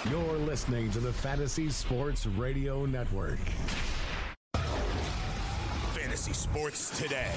You're listening to the Fantasy Sports Radio Network. Fantasy Sports Today.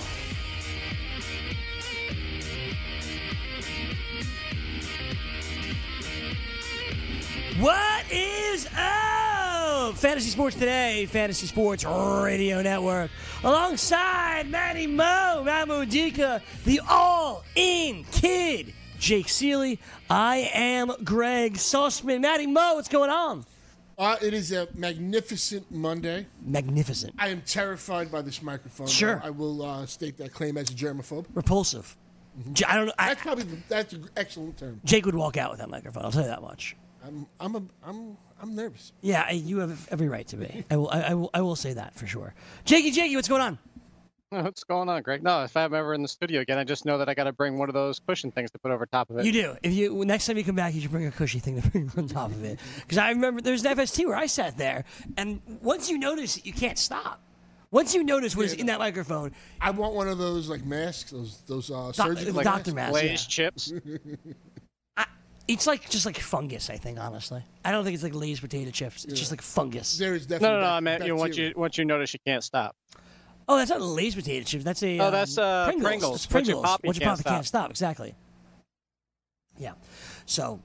What is up? Fantasy Sports Today, Fantasy Sports Radio Network. Alongside Matty Modica, the all-in kid, Jake Seeley. I am Greg Sussman. Matty Mo, what's going on? It is a magnificent Monday. Magnificent. I am terrified by this microphone. Sure. I will state that claim as a germaphobe. Repulsive. I don't know. That's an excellent term. Jake would walk out with that microphone. I'll tell you that much. I'm nervous. Yeah, you have every right to be. I will say that for sure. Jakey, what's going on? What's going on, Greg? No, if I'm ever in the studio again, I just know that I got to bring one of those cushion things to put over top of it. You do. Next time you come back, you should bring a cushy thing to bring on top of it. Because I remember there's an FST where I sat there, and once you notice it, you can't stop. Once you notice what's in that microphone, I want one of those like masks, those surgical doctor masks. masks. Lay's chips. It's just like fungus, I think, honestly. I don't think it's like Lay's potato chips. It's just like fungus. There is definitely No. I meant once you notice, you can't stop. Oh, that's not Lay's potato chips. That's a that's Pringles. It's Pringles. Once you pop, you can't stop. Exactly. Yeah. So,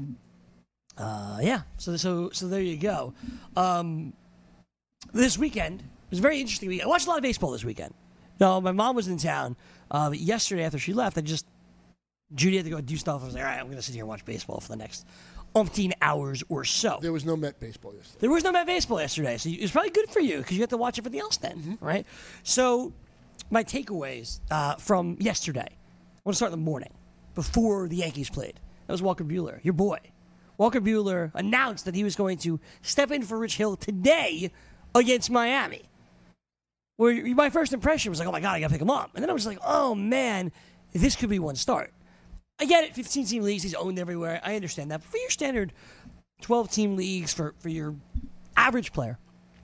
So there you go. This weekend was a very interesting week. I watched a lot of baseball this weekend. No, my mom was in town. Yesterday after she left, Judy had to go do stuff. I was like, all right, I'm going to sit here and watch baseball for the next umpteen hours or so. There was no Met baseball yesterday. There was no Met baseball yesterday, so it was probably good for you because you had to watch everything else then, right? So my takeaways from yesterday, I want to start in the morning before the Yankees played. That was Walker Buehler, your boy. Walker Buehler announced that he was going to step in for Rich Hill today against Miami. Where my first impression was like, oh my God, I got to pick him up. And then I was like, oh man, this could be one start. I get it, 15-team leagues, he's owned everywhere. I understand that. But for your standard 12-team leagues, for your average player,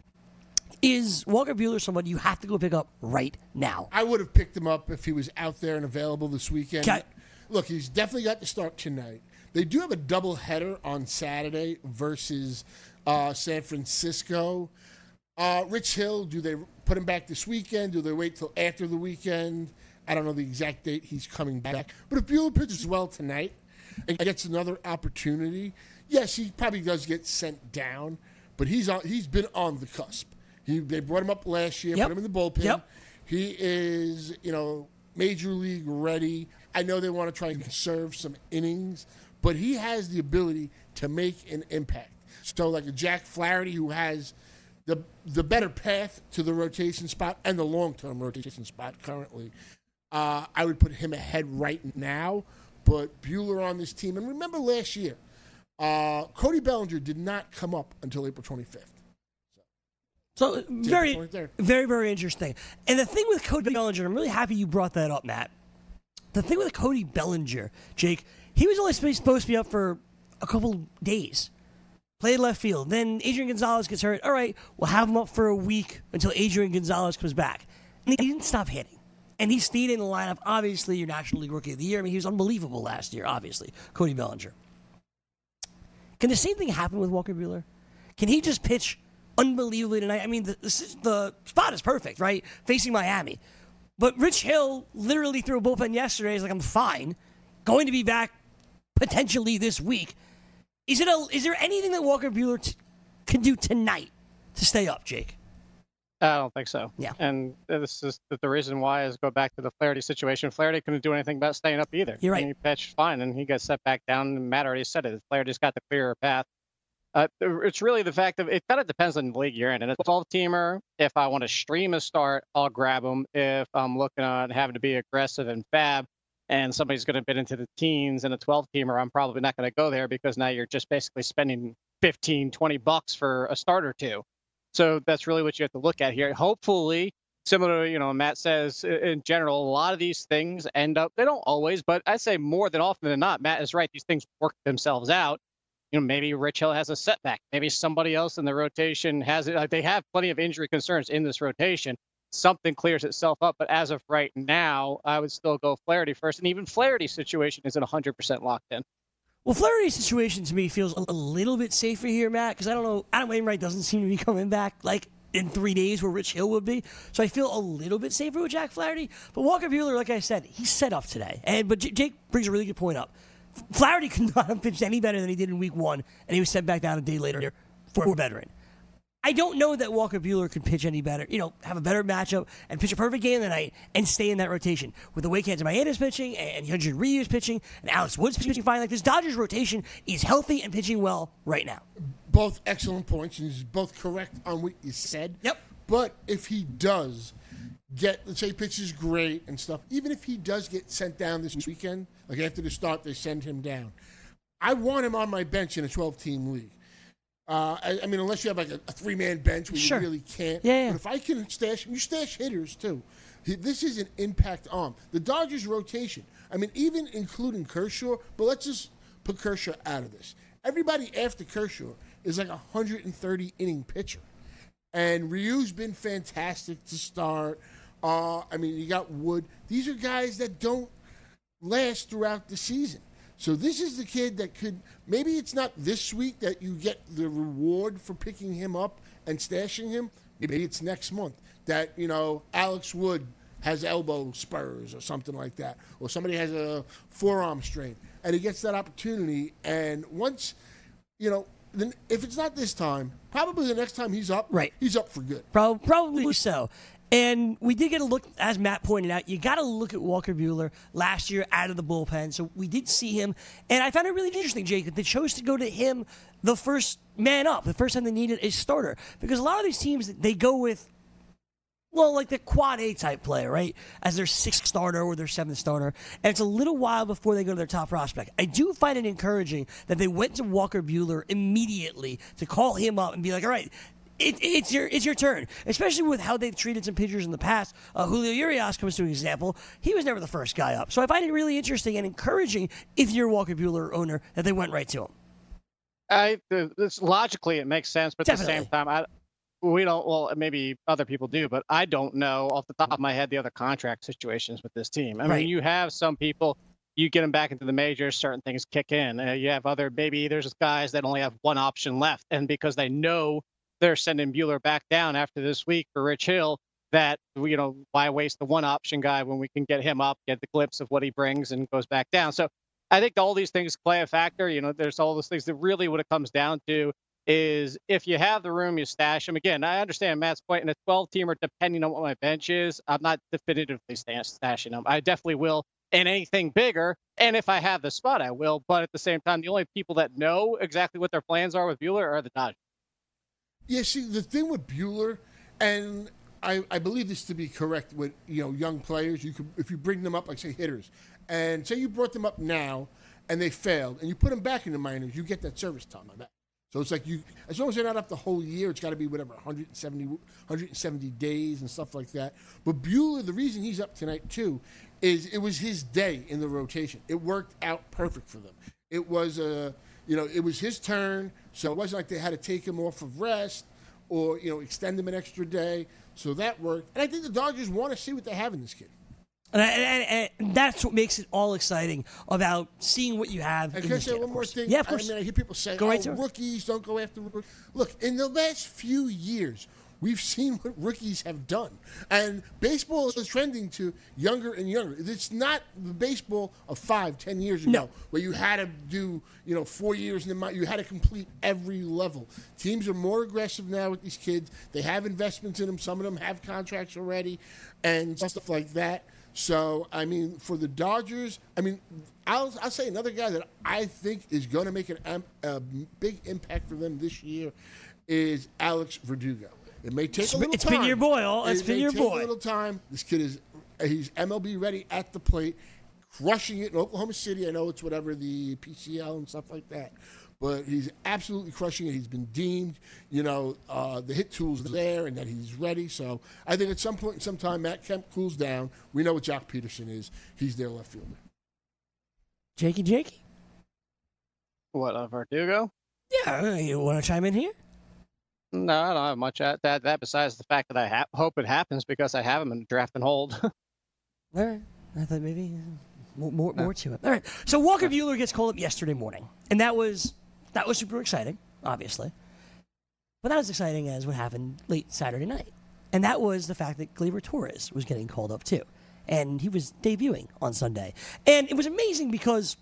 is Walker Buehler someone you have to go pick up right now? I would have picked him up if he was out there and available this weekend. Okay. Look, he's definitely got to start tonight. They do have a doubleheader on Saturday versus San Francisco. Rich Hill, do they put him back this weekend? Do they wait till after the weekend? I don't know the exact date he's coming back. But if Buehler pitches well tonight and gets another opportunity, yes, he probably does get sent down, but he's been on the cusp. They brought him up last year, put him in the bullpen. Yep. He is, major league ready. I know they want to try and conserve some innings, but he has the ability to make an impact. So like a Jack Flaherty who has the better path to the rotation spot and the long-term rotation spot currently, I would put him ahead right now. But Buehler on this team, and remember last year, Cody Bellinger did not come up until April 25th. So very, very, very interesting. And the thing with Cody Bellinger, I'm really happy you brought that up, Matt. The thing with Cody Bellinger, Jake, he was only supposed to be up for a couple days. Played left field. Then Adrian Gonzalez gets hurt. All right, we'll have him up for a week until Adrian Gonzalez comes back. And he didn't stop hitting. And he stayed in the lineup. Obviously, your National League Rookie of the Year. I mean, he was unbelievable last year, obviously, Cody Bellinger. Can the same thing happen with Walker Buehler? Can he just pitch unbelievably tonight? I mean, the spot is perfect, right? Facing Miami. But Rich Hill literally threw a bullpen yesterday. He's like, I'm fine. Going to be back potentially this week. Is there anything that Walker Buehler can do tonight to stay up, Jake? I don't think so. Yeah. And this is the reason why is go back to the Flaherty situation. Flaherty couldn't do anything about staying up either. You're right. He pitched fine, and he got set back down. And Matt already said it. Flaherty's got the clearer path. It's really the fact that it kind of depends on the league you're in. And a 12-teamer, if I want to stream a start, I'll grab him. If I'm looking at having to be aggressive and fab, and somebody's going to bid into the teens and a 12-teamer, I'm probably not going to go there because now you're just basically spending $15-$20 for a start or two. So that's really what you have to look at here. Hopefully, similar to, Matt says, in general, a lot of these things end up, they don't always, but I say more than often than not, Matt is right. These things work themselves out. Maybe Rich Hill has a setback. Maybe somebody else in the rotation has it. They have plenty of injury concerns in this rotation. Something clears itself up. But as of right now, I would still go Flaherty first. And even Flaherty's situation isn't 100% locked in. Well, Flaherty's situation to me feels a little bit safer here, Matt, because I don't know. Adam Wainwright doesn't seem to be coming back like in 3 days where Rich Hill would be. So I feel a little bit safer with Jack Flaherty. But Walker Buehler, like I said, he's set up today. But Jake brings a really good point up. Flaherty could not have pitched any better than he did in week 1, and he was sent back down a day later for a veteran. I don't know that Walker Buehler could pitch any better, have a better matchup and pitch a perfect game tonight and stay in that rotation. With the way Kenta is pitching and Hyunjin Ryu is pitching and Alex Wood's pitching fine, like this Dodgers rotation is healthy and pitching well right now. Both excellent points, and he's both correct on what you said. Yep. But if he does let's say pitches great and stuff, even if he does get sent down this weekend, like after the start they send him down, I want him on my bench in a 12-team league. I mean, unless you have like a 3-man bench where you really can't. Yeah. But if I can stash him, you stash hitters too. This is an impact arm. The Dodgers rotation, I mean, even including Kershaw, but let's just put Kershaw out of this. Everybody after Kershaw is like a 130-inning pitcher. And Ryu's been fantastic to start. I mean, you got Wood. These are guys that don't last throughout the season. So this is the kid that could, maybe it's not this week that you get the reward for picking him up and stashing him. Maybe it's next month that, Alex Wood has elbow spurs or something like that. Or somebody has a forearm strain. And he gets that opportunity. And once, then if it's not this time, probably the next time he's up, he's up for good. Probably so. And we did get a look, as Matt pointed out, you got to look at Walker Buehler last year out of the bullpen. So we did see him. And I found it really interesting, Jake, that they chose to go to him the first man up, the first time they needed a starter. Because a lot of these teams, they go with, like the quad A type player, right? As their 6th starter or their 7th starter. And it's a little while before they go to their top prospect. I do find it encouraging that they went to Walker Buehler immediately to call him up and be like, all right, it's your turn, especially with how they've treated some pitchers in the past. Julio Urias comes to an example. He was never the first guy up. So I find it really interesting and encouraging if you're a Walker Buehler owner that they went right to him. Logically, it makes sense, but Definitely. At the same time, we don't. Well, maybe other people do, but I don't know off the top of my head the other contract situations with this team. I mean, you have some people. You get them back into the majors, certain things kick in. You have maybe there's guys that only have one option left, and because they know they're sending Buehler back down after this week for Rich Hill, that, why waste the one option guy when we can get him up, get the glimpse of what he brings and goes back down. So I think all these things play a factor. There's all those things that really what it comes down to is if you have the room, you stash him. Again, I understand Matt's point in a 12-teamer, depending on what my bench is, I'm not definitively stashing him. I definitely will in anything bigger. And if I have the spot, I will. But at the same time, the only people that know exactly what their plans are with Buehler are the Dodgers. Yeah, see, the thing with Buehler, and I believe this to be correct with young players, if you bring them up, like say hitters, and say you brought them up now and they failed, and you put them back in the minors, you get that service time on that. So it's like as long as they're not up the whole year, it's got to be whatever 170 days and stuff like that. But Buehler, the reason he's up tonight too, is it was his day in the rotation. It worked out perfect for them. It was it was his turn, so it wasn't like they had to take him off of rest or, extend him an extra day. So that worked. And I think the Dodgers want to see what they have in this kid. And that's what makes it all exciting about seeing what you have. And can I say one more thing? Yeah, of course. I hear people say, rookies, don't go after rookies. Look, in the last few years, we've seen what rookies have done. And baseball is trending to younger and younger. It's not the baseball of 5-10 years ago where you had to do, 4 years in the you had to complete every level. Teams are more aggressive now with these kids. They have investments in them. Some of them have contracts already and stuff like that. So, I mean, for the Dodgers, I'll say another guy that I think is going to make a big impact for them this year is Alex Verdugo. It may take a little time. It's been your boy. It's been your boy. It may take a little time. This kid he's MLB ready at the plate, crushing it in Oklahoma City. I know it's whatever, the PCL and stuff like that. But he's absolutely crushing it. He's been deemed, the hit tool's there and that he's ready. So I think at some point in some time, Matt Kemp cools down. We know what Jock Peterson is. He's their left fielder. Jakey? What, Verdugo? Yeah, you want to chime in here? No, I don't have much at that besides the fact that I hope it happens because I have him in draft and hold. All right. I thought maybe More to it. All right. So Walker Buehler gets called up yesterday morning, and that was super exciting, obviously. But not as exciting as what happened late Saturday night, and that was the fact that Gleyber Torres was getting called up too, and he was debuting on Sunday, and it was amazing because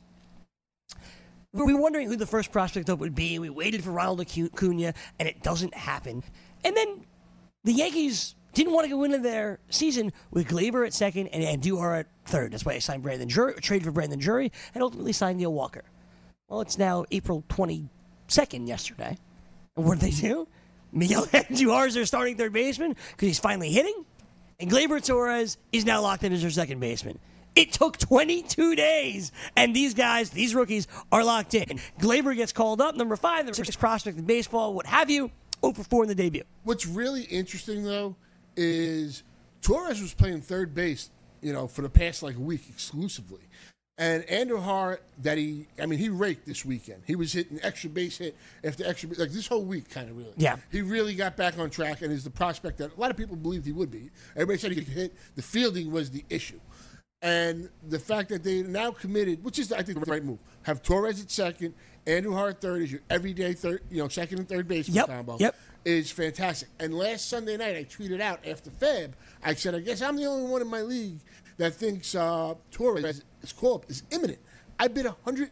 we were wondering who the first prospect up would be. We waited for Ronald Acuna, and it doesn't happen. And then the Yankees didn't want to go into their season with Gleyber at second and Andujar at third. That's why they signed traded for Brandon Drury, and ultimately signed Neil Walker. Well, it's now April 22nd yesterday. And what did they do? Miguel Andujar is their starting third baseman because he's finally hitting, and Gleyber Torres is now locked in as their second baseman. It took 22 days, and these rookies, are locked in. Gleyber gets called up, number 5, the first prospect in baseball, what have you, 0-for-4 in the debut. What's really interesting, though, is Torres was playing third base, for the past, week exclusively. And Andujar, he raked this weekend. He was hitting extra base hit after extra base, this whole week, kind of really. Yeah. He really got back on track and is the prospect that a lot of people believed he would be. Everybody said he could hit. The fielding was the issue. And the fact that they now committed, which is, I think, the right move, have Torres at second, Andujar at third as your everyday second and third baseman combo, is fantastic. And last Sunday night, I tweeted out after Feb, I said, I guess I'm the only one in my league that thinks Torres' call-up is imminent. I bid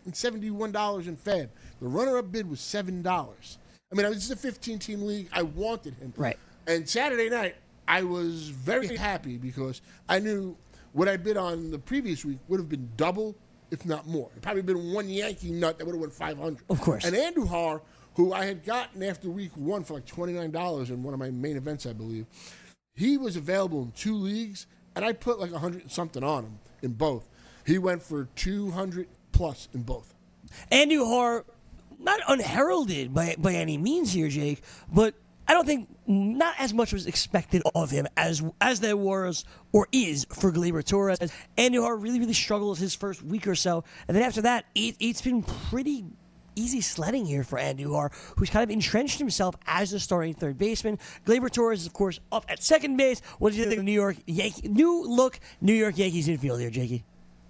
$171 in Feb. The runner-up bid was $7. This is a 15-team league. I wanted him. Right. And Saturday night, I was very happy because I knew what I bid on the previous week would have been double, if not more. It probably been one Yankee nut that would have won $500. Of course. And Andujar, who I had gotten after week 1 for $29 in one of my main events, I believe, he was available in 2 leagues, and I put 100 and something on him in both. He went for 200 plus in both. Andujar, not unheralded by any means here, Jake, but I don't think not as much was expected of him as there was or is for Gleyber Torres. Andujar really, really struggled his first week or so. And then after that, it's been pretty easy sledding here for Andujar, who's kind of entrenched himself as the starting third baseman. Gleyber Torres is, of course, up at second base. What do you think of the new look New York Yankees infield here, Jakey?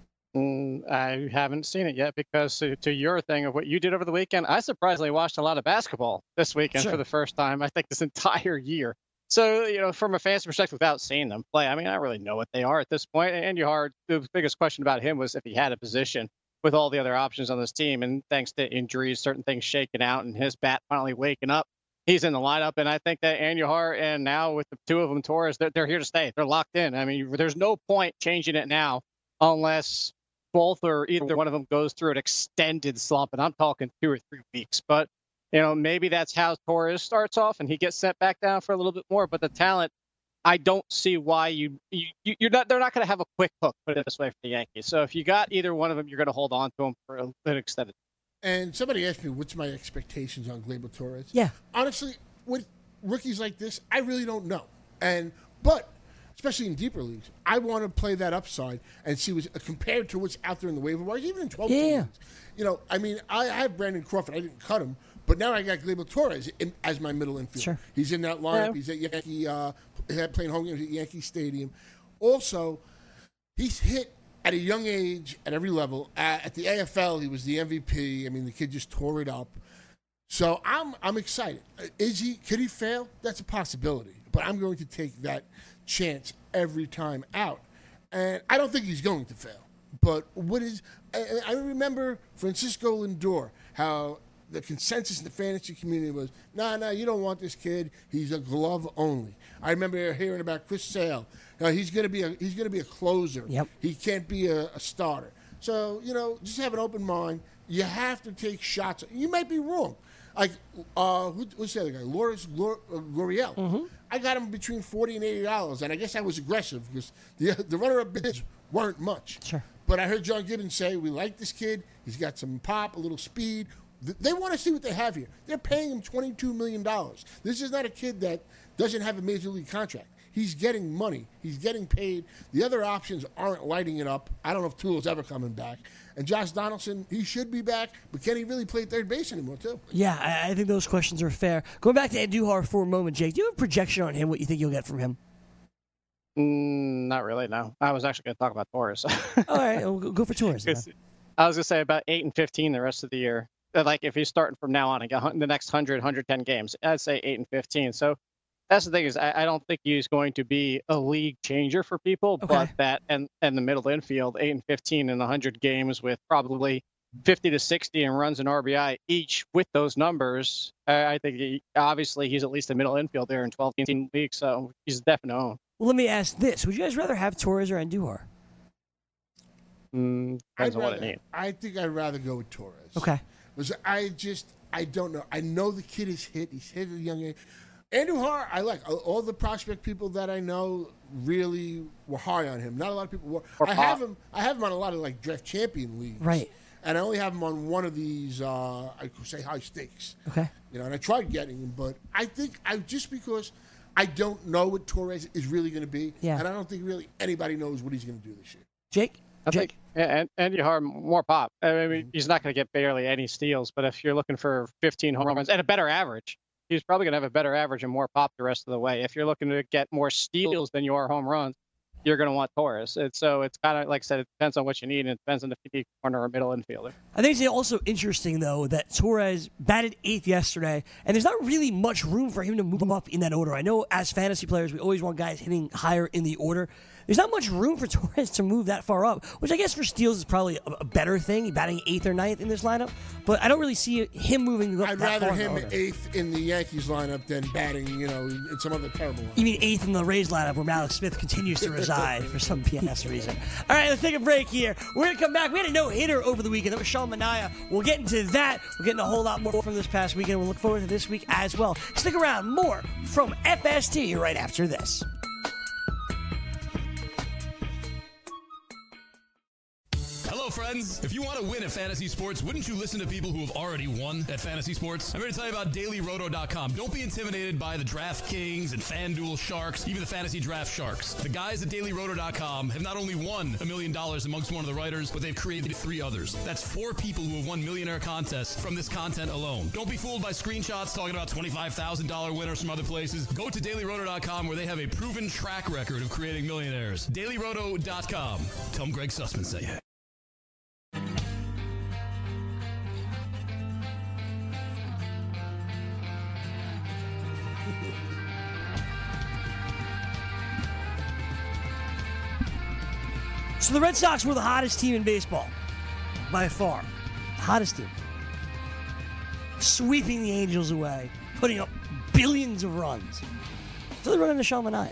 I haven't seen it yet because to your thing of what you did over the weekend, I surprisingly watched a lot of basketball this weekend for the first time, I think, this entire year. So, from a fan's perspective, without seeing them play, I don't really know what they are at this point. And the biggest question about him was if he had a position with all the other options on this team. And thanks to injuries, certain things shaking out, and his bat finally waking up, he's in the lineup. And I think that Andujar and now with the two of them, Torres, they're here to stay. They're locked in. There's no point changing it now unless both or either one of them goes through an extended slump, and I'm talking 2 or 3 weeks. But, maybe that's how Torres starts off, and he gets sent back down for a little bit more. But the talent, I don't see why they're not going to have a quick hook, put it this way, for the Yankees. So if you got either one of them, you're going to hold on to them for an extended. And somebody asked me, what's my expectations on Gleyber Torres? Yeah. Honestly, with rookies like this, I really don't know. But especially in deeper leagues, I want to play that upside and see what's compared to what's out there in the waiver wire, even in 12 leagues. I have Brandon Crawford. I didn't cut him, but now I got Gleyber Torres as my middle infielder. Sure. He's in that lineup. Yeah. He's at Yankee, playing home games at Yankee Stadium. Also, he's hit at a young age at every level. At the AFL, he was the MVP. The kid just tore it up. So I'm excited. Could he fail? That's a possibility. But I'm going to take that chance every time out. And I don't think he's going to fail. But I remember Francisco Lindor, how the consensus in the fantasy community was, no, you don't want this kid. He's a glove only. I remember hearing about Chris Sale. He's going to be a closer. Yep. He can't be a starter. So, just have an open mind. You have to take shots. You might be wrong. Who's the other guy? L'Oreal. Mm-hmm. I got him between $40 and $80, and I guess I was aggressive because the runner-up bids weren't much. Sure. But I heard John Gibbons say, we like this kid. He's got some pop, a little speed. They want to see what they have here. They're paying him $22 million. This is not a kid that doesn't have a major league contract. He's getting money. He's getting paid. The other options aren't lighting it up. I don't know if Tulo's ever coming back. And Josh Donaldson, he should be back, but can he really play third base anymore, too? Yeah, I think those questions are fair. Going back to Andujar for a moment, Jake, do you have a projection on him, what you think you'll get from him? Not really, no. I was actually going to talk about Torres. All right, we'll go for Torres. I was going to say about 8-15 the rest of the year. Like if he's starting from now on and the next 100, 110 games, I'd say 8-15. So that's the thing is I don't think he's going to be a league changer for people, but that and the middle infield, 8-15 in 100 games with probably 50 to 60 and runs an RBI each with those numbers. I think obviously he's at least a middle infielder in 12-team leagues, so he's a definite own. Well, let me ask this. Would you guys rather have Torres or Andujar? Depends on what it needs. I think I'd rather go with Torres. Okay. Because I don't know. I know the kid is hit. He's hit at a young age. Andujar, I like. All the prospect people that I know really were high on him. Not a lot of people were. I have him on a lot of like draft champion leagues. Right. And I only have him on one of these, I could say high stakes. Okay. And I tried getting him, but I think just because I don't know what Torres is really going to be, and I don't think really anybody knows what he's going to do this year. Jake? I think Andujar more pop. I mean, he's not going to get barely any steals, but if you're looking for 15 home runs and a better average, he's probably going to have a better average and more pop the rest of the way. If you're looking to get more steals than you are home runs, you're going to want Torres. So it's kind of, like I said, it depends on what you need, and it depends on if you need corner or middle infielder. I think it's also interesting, though, that Torres batted 8th yesterday, and there's not really much room for him to move up in that order. I know as fantasy players, we always want guys hitting higher in the order. There's not much room for Torres to move that far up, which I guess for steals is probably a better thing, batting 8th or 9th in this lineup. But I don't really see him moving up I'd that far. I'd rather him 8th in the Yankees lineup than batting, in some other terrible lineup. You mean 8th in the Rays lineup where Alex Smith continues to reside for some PS reason. All right, let's take a break here. We're going to come back. We had a no-hitter over the weekend. That was Sean Manaea. We'll get into that. We're getting a whole lot more from this past weekend. We'll look forward to this week as well. Stick around. More from FST right after this. Hello, friends. If you want to win at fantasy sports, wouldn't you listen to people who have already won at fantasy sports? I'm here to tell you about DailyRoto.com. Don't be intimidated by the DraftKings and FanDuel Sharks, even the Fantasy Draft Sharks. The guys at DailyRoto.com have not only won $1 million amongst one of the writers, but they've created 3 others. That's 4 people who have won millionaire contests from this content alone. Don't be fooled by screenshots talking about $25,000 winners from other places. Go to DailyRoto.com where they have a proven track record of creating millionaires. DailyRoto.com. Tell them Greg Sussman sent you. So the Red Sox were the hottest team in baseball, by far. Hottest team. Sweeping the Angels away, putting up billions of runs. So they're running to Sean Manaea.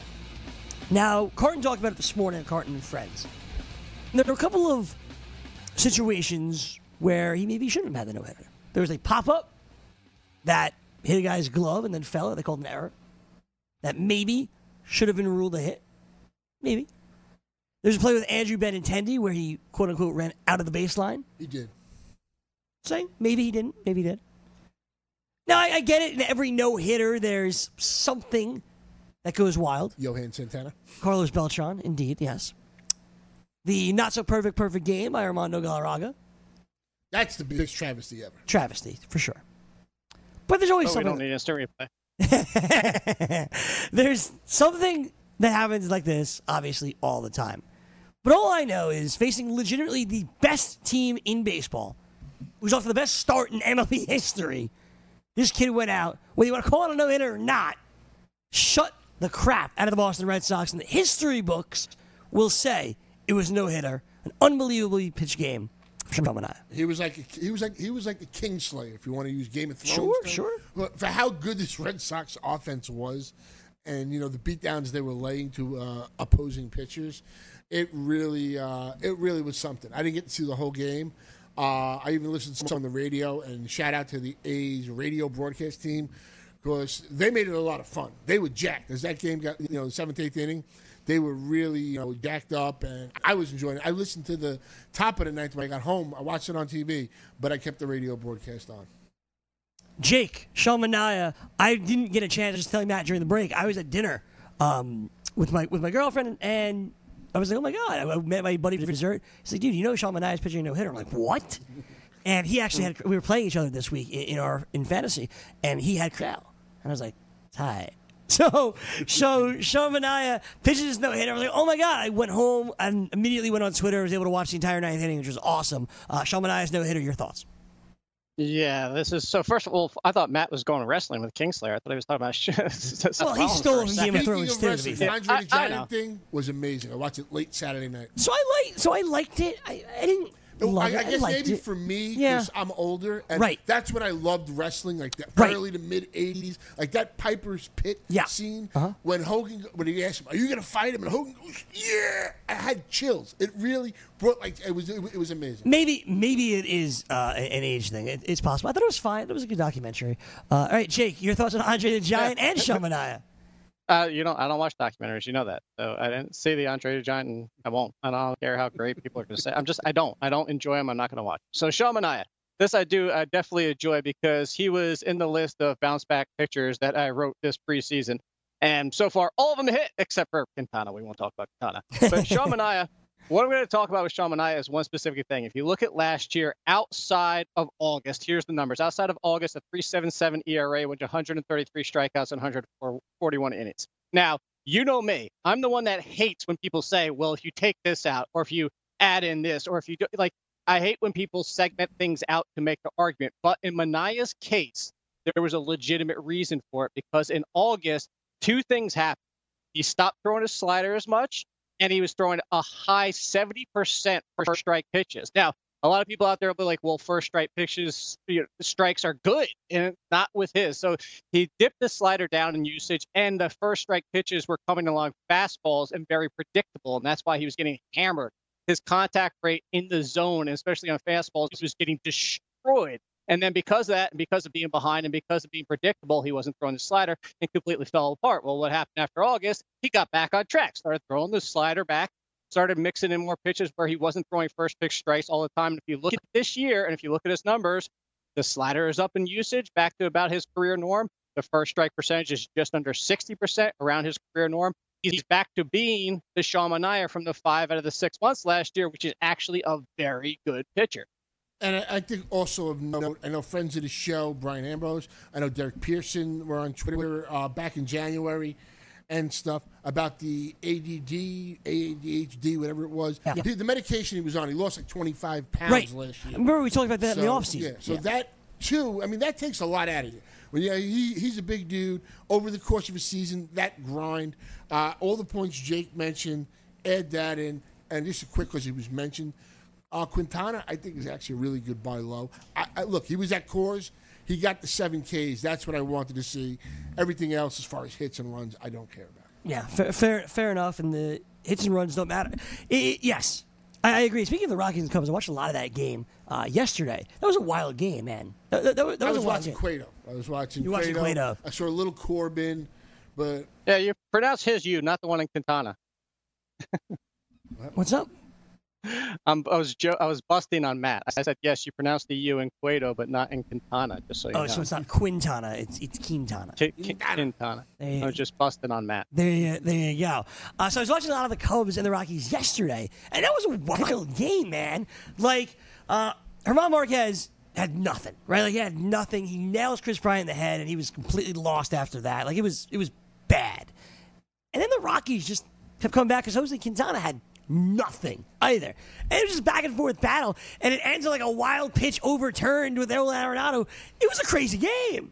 Now, Carton talked about it this morning at Carton and Friends. And there were a couple of situations where he maybe shouldn't have had the no-hitter. There was a pop-up that hit a guy's glove and then fell. They called an error. That maybe should have been ruled a hit. Maybe. There's a play with Andrew Benintendi where he, quote-unquote, ran out of the baseline. He did. Saying maybe he didn't, maybe he did. Now, I get it. In every no-hitter, there's something that goes wild. Johan Santana. Carlos Beltran, indeed, yes. The not-so-perfect game by Armando Galarraga. That's the biggest travesty ever. Travesty, for sure. But there's always something. We don't need instant replay. There's something that happens like this, obviously, all the time. But all I know is facing legitimately the best team in baseball, who's off to the best start in MLB history, this kid went out, whether you want to call it a no-hitter or not, shut the crap out of the Boston Red Sox, and the history books will say it was no-hitter, an unbelievably pitched game for Sean Manaea. He was like the Kingslayer, if you want to use Game of Thrones. Sure. But for how good this Red Sox offense was, and the beatdowns they were laying to opposing pitchers, it really was something. I didn't get to see the whole game. I even listened to some on the radio, and shout out to the A's radio broadcast team because they made it a lot of fun. They were jacked as that game got the 7th, 8th inning. They were really jacked up, and I was enjoying it. I listened to the top of the 9th when I got home. I watched it on TV, but I kept the radio broadcast on. Jake, Sean Manaea, I didn't get a chance to just tell Matt during the break. I was at dinner with my girlfriend, and I was like, oh, my God. I met my buddy for dessert. He's like, dude, Sean Manaea's pitching a no-hitter. I'm like, what? And he actually we were playing each other this week in fantasy, and he had Corral. And I was like, hi. So Sean Manaea pitches his no-hitter. I was like, oh, my God. I went home and immediately went on Twitter. I was able to watch the entire ninth inning, which was awesome. Sean Manaea's no-hitter, your thoughts? Yeah, this is so. First of all, I thought Matt was going wrestling with Kingslayer. I thought he was talking about. Well, he stole from Game of Thrones too. The Andre the Giant thing was amazing. I watched it late Saturday night. So I liked it. I didn't. I guess maybe for me, because I'm older, and that's when I loved wrestling, like the early to mid '80s, like that Piper's Pit scene when he asked him, "Are you going to fight him?" and Hogan goes, "Yeah," I had chills. It really brought it was amazing. Maybe it is an age thing. It's possible. I thought it was fine. It was a good documentary. All right, Jake, your thoughts on Andre the Giant and Sean Manaea? I don't watch documentaries. You know that. So I didn't see the Andre the Giant, and I won't. I don't care how great people are going to say. I don't enjoy him. I'm not going to watch. So Sean Manaea, this I definitely enjoy because he was in the list of bounce back pitchers that I wrote this preseason. And so far, all of them hit except for Quintana. We won't talk about Quintana. But Sean Manaea, what I'm going to talk about with Sean Manaea is one specific thing. If you look at last year, outside of August, here's the numbers. Outside of August, a 3.77 ERA with 133 strikeouts and 141 innings. Now, you know me. I'm the one that hates when people say, well, if you take this out, or if you add in this, or if you do, I hate when people segment things out to make the argument. But in Manaea's case, there was a legitimate reason for it because in August, two things happened. He stopped throwing his slider as much, and he was throwing a high 70% first strike pitches. Now, a lot of people out there will be like, well, first strike pitches, strikes are good, and not with his. So he dipped the slider down in usage, and the first strike pitches were coming along fastballs and very predictable, and that's why he was getting hammered. His contact rate in the zone, and especially on fastballs, he was getting destroyed. And then because of that, and because of being behind, and because of being predictable, he wasn't throwing the slider and completely fell apart. Well, what happened after August? He got back on track, started throwing the slider back, started mixing in more pitches where he wasn't throwing first pitch strikes all the time. And if you look at this year, and if you look at his numbers, the slider is up in usage, back to about his career norm. The first strike percentage is just under 60%, around his career norm. He's back to being the Sean Manaea from the 5 out of the 6 months last year, which is actually a very good pitcher. And I think also of note, I know friends of the show, Brian Ambrose, I know Derek Pearson were on Twitter back in January and stuff about the ADHD, whatever it was. Yeah. The medication he was on, he lost like 25 pounds last year. Remember we talked about that in the offseason. Yeah, so that too, I mean, that takes a lot out of you. When he's a big dude. Over the course of a season, that grind, all the points Jake mentioned, add that in, and just a quick because he was mentioned. Quintana, I think, is actually a really good buy low. Look, he was at Coors. He got the 7 Ks. That's what I wanted to see. Everything else, as far as hits and runs, I don't care about. Yeah, fair enough. And the hits and runs don't matter. Yes, I agree. Speaking of the Rockies and Cubs, I watched a lot of that game yesterday. That was a wild game, man. That was watching Cueto. I was watching Cueto. I saw a little Corbin, but yeah, you pronounce his "you," not the one in Quintana. What's up? I was busting on Matt. I said, yes, you pronounce the U in Cueto, but not in Quintana, just so you know. Oh, so it's not Quintana, it's Quintana. Quintana. I was just busting on Matt. There you go. So I was watching a lot of the Cubs and the Rockies yesterday, and that was a wild game, man. Like, Germán Marquez had nothing, right? Like, he had nothing. He nails Chris Bryant in the head, and he was completely lost after that. Like, it was bad. And then the Rockies just kept coming back because Jose Quintana had nothing either. And it was just back and forth battle, and it ends with like a wild pitch overturned with Errol Arenado. It was a crazy game.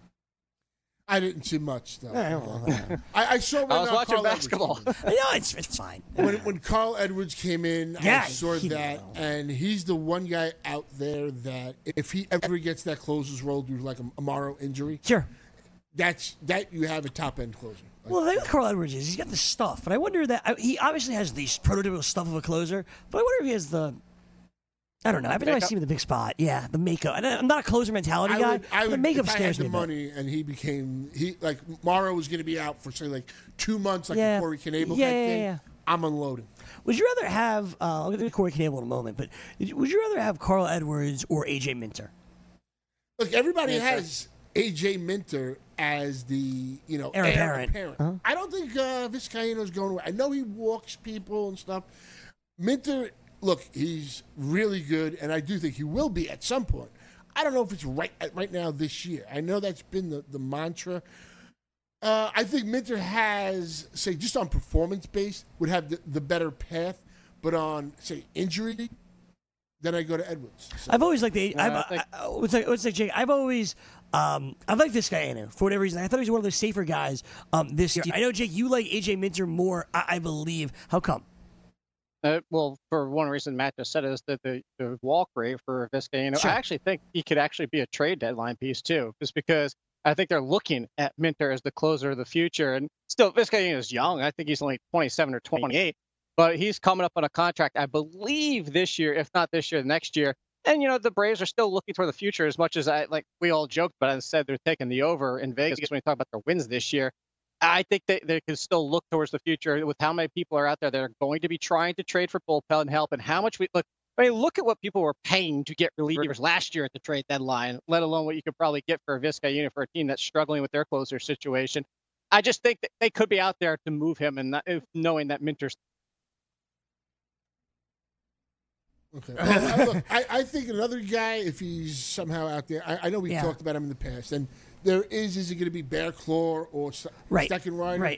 I didn't see much though. I saw. I was watching basketball. No, it's fine. When Carl Edwards came in, I saw that, and he's the one guy out there that if he ever gets that closer's role due to like a Morrow injury, sure, that you have a top end closer. Well, the thing with Carl Edwards is he's got the stuff, but I wonder that he obviously has the prototypical stuff of a closer, but I wonder if he has the. I don't know. Every time I see him in the big spot, the makeup. I'm not a closer mentality guy. The makeup scares me. If I had the money and he like Morrow was going to be out for say like 2 months, like the Corey Knebel type thing. I'm unloading. Would you rather have? I'll get to Corey Knebel in a moment, but would you rather have Carl Edwards or AJ Minter? Look, everybody has AJ Minter as the heir apparent. Uh-huh. I don't think Vizcaino's going away. I know he walks people and stuff. Minter, look, he's really good, and I do think he will be at some point. I don't know if it's right now this year. I know that's been the mantra. I think Minter has, say, just on performance base, would have the better path, but on, say, injury, then I go to Edwards. So. I've always liked the. What's like Jake? I've always. I've liked Vizcaino for whatever reason. I thought he was one of the safer guys this year. I know, Jake, you like AJ Minter more, I believe. How come? Well, for one reason Matt just said is that the walk rate for Vizcaino, Sure. I actually think he could actually be a trade deadline piece too, just because I think they're looking at Minter as the closer of the future. And still, Vizcaino is young. I think he's only 27 or 28, but he's coming up on a contract, I believe, this year, if not this year, next year. And, the Braves are still looking for the future as much as we all joked, but I said they're taking the over in Vegas when we talk about their wins this year. I think they can still look towards the future with how many people are out there that are going to be trying to trade for bullpen help and how much we look. I mean, look at what people were paying to get relievers last year at the trade deadline, let alone what you could probably get for a Vizcaino for a team that's struggling with their closer situation. I just think that they could be out there to move him, and knowing that Minter's. Okay. Well, I think another guy, if he's somehow out there, I know we've talked about him in the past, and there is it going to be Bear Claw or Steckenrider? Right.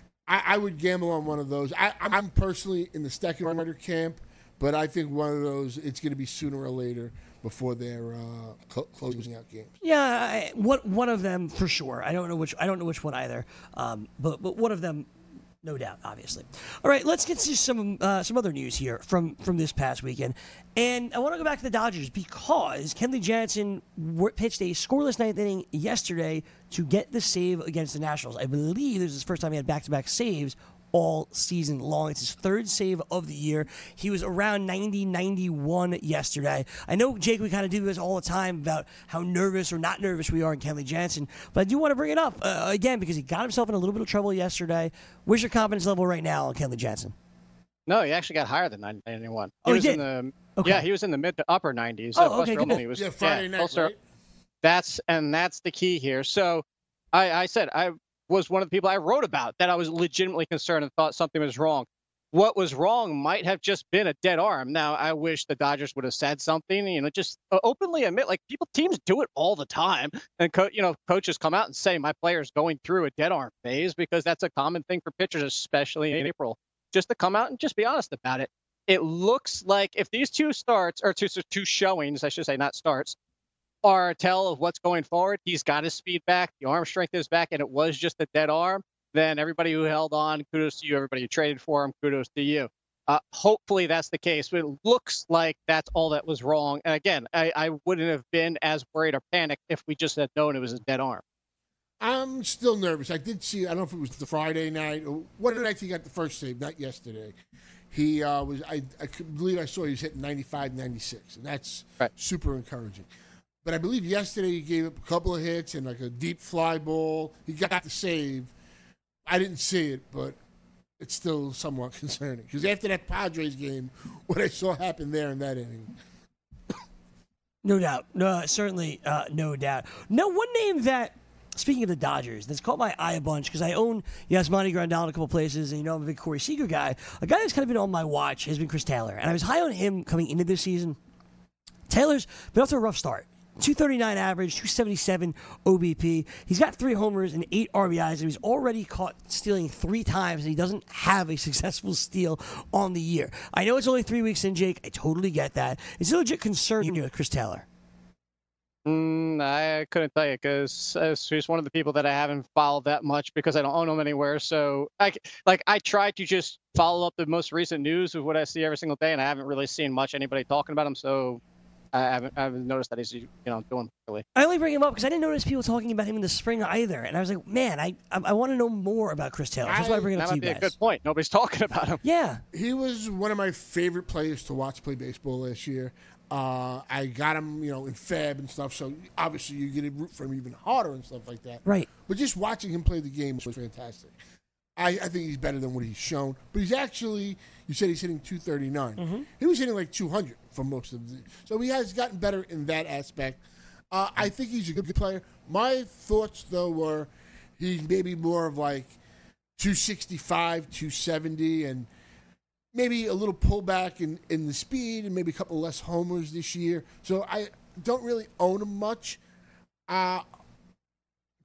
I would gamble on one of those. I'm personally in the Steckenrider camp, but I think one of those, it's going to be sooner or later before they're closing out games. Yeah, one of them for sure. I don't know which one either. But one of them, no doubt, obviously. All right, let's get to some other news here from this past weekend. And I want to go back to the Dodgers because Kenley Jansen pitched a scoreless ninth inning yesterday to get the save against the Nationals. I believe this is his first time he had back-to-back saves all season long. It's his third save of the year. He was around 90, 91 yesterday. I know, Jake, we kind of do this all the time about how nervous or not nervous we are in Kenley Jansen, but I do want to bring it up again because he got himself in a little bit of trouble yesterday. Where's your confidence level right now on Kenley Jansen? No, he actually got higher than 91. He was did? Yeah, he was in the mid to upper 90s. Okay, good. He was, Friday night, right? That's the key here. So I said I was one of the people I wrote about that I was legitimately concerned and thought something was wrong. What was wrong might have just been a dead arm. Now, I wish the Dodgers would have said something, just openly admit, teams do it all the time. And, coaches come out and say, my player's going through a dead arm phase because that's a common thing for pitchers, especially in April. Just to come out and just be honest about it. It looks like if these two showings, I should say, not starts, are a tell of what's going forward, he's got his speed back, the arm strength is back, and it was just a dead arm, then everybody who held on, kudos to you. Everybody who traded for him, kudos to you. Hopefully that's the case, but it looks like that's all that was wrong. And again, I wouldn't have been as worried or panicked if we just had known it was a dead arm. I'm still nervous. I did see, I don't know if it was the Friday night, or what night he got the first save, not yesterday. He was, I believe I saw he was hitting 95, 96, and that's super encouraging. But I believe yesterday he gave up a couple of hits and a deep fly ball. He got the save. I didn't see it, but it's still somewhat concerning. Because after that Padres game, what I saw happen there in that inning. No doubt. No, certainly no doubt. No, one name that, speaking of the Dodgers, that's caught my eye a bunch because I own Yasmani Grandal in a couple places, and I'm a big Corey Seager guy. A guy that's kind of been on my watch has been Chris Taylor. And I was high on him coming into this season. Taylor's been off to a rough start. 239 average, 277 OBP. He's got 3 homers and 8 RBIs, and he's already caught stealing 3 times, and he doesn't have a successful steal on the year. I know it's only 3 weeks in, Jake. I totally get that. It's a legit concern with Chris Taylor. I couldn't tell you because he's one of the people that I haven't followed that much because I don't own him anywhere. So I try to just follow up the most recent news of what I see every single day, and I haven't really seen much anybody talking about him. So I haven't noticed that he's doing poorly. I only bring him up because I didn't notice people talking about him in the spring either, and I was like, man, I want to know more about Chris Taylor. That's why I bring it up to you guys. That might be a good point. Nobody's talking about him. Yeah, he was one of my favorite players to watch play baseball last year. I got him, in Fab and stuff, so obviously you get to root for him even harder and stuff like that. Right. But just watching him play the game was fantastic. I think he's better than what he's shown. But he's actually, you said he's hitting 239. Mm-hmm. He was hitting 200 for most of the. So he has gotten better in that aspect. I think he's a good player. My thoughts, though, were he's maybe more of 265, 270, and maybe a little pullback in the speed and maybe a couple less homers this year. So I don't really own him much.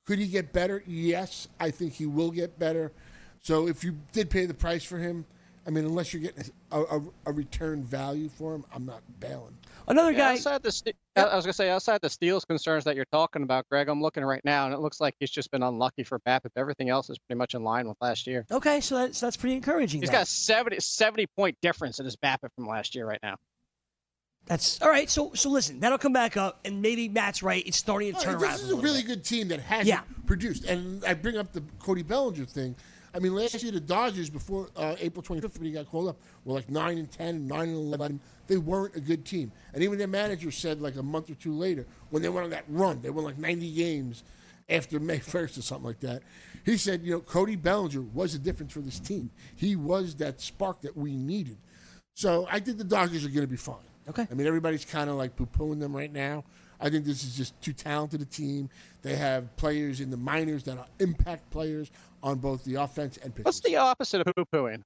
Could he get better? Yes, I think he will get better. So if you did pay the price for him, I mean, unless you're getting a return value for him, I'm not bailing. Another guy. Outside I was going to say, outside the steals concerns that you're talking about, Greg, I'm looking right now, and it looks like he's just been unlucky for BABIP. Everything else is pretty much in line with last year. Okay, so that's pretty encouraging. He's got a 70-point difference in his BABIP from last year right now. That's all right. So listen, that'll come back up, and maybe Matt's right. It's starting to turn around. This is a really good team that hasn't produced. And I bring up the Cody Bellinger thing. I mean, last year the Dodgers, before April 25th when he got called up, were like 9-10, 9-11. They weren't a good team. And even their manager said like a month or two later, when they went on that run, they won like 90 games after May 1st or something like that. He said, Cody Bellinger was a difference for this team. He was that spark that we needed. So I think the Dodgers are going to be fine. Okay. I mean, everybody's kind of like poo-pooing them right now. I think this is just too talented a team. They have players in the minors that are impact players on both the offense and pitching. What's the opposite of poo-pooing?